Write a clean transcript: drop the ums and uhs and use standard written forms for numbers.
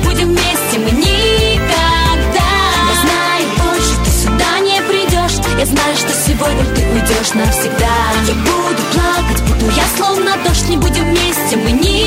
будем вместе мы никогда. Я знаю, больше ты сюда не придешь. Я знаю, что сегодня ты уйдешь навсегда. Я буду плакать, буду я словно дождь. Не будем вместе мы никогда.